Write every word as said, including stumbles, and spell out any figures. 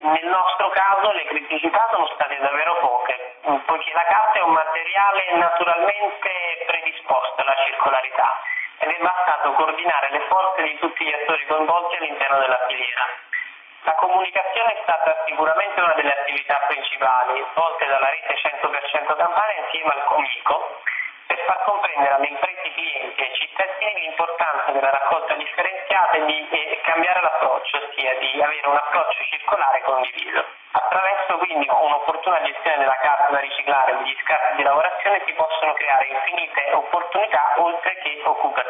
nel nostro caso le criticità sono state davvero poche, poiché la carta è un materiale naturalmente predisposto alla circolarità ed è bastato coordinare le forze di tutti gli attori coinvolti all'interno della filiera. La comunicazione è stata sicuramente una delle attività principali, svolte dalla rete cento per cento Campania insieme al Comico, per far comprendere alle imprese clienti e ai cittadini l'importanza della raccolta differenziata e di e cambiare l'approccio, ossia di avere un approccio circolare condiviso. Attraverso quindi un'opportuna gestione della carta da riciclare e degli scarti di lavorazione si possono creare infinite opportunità oltre che occupazioni.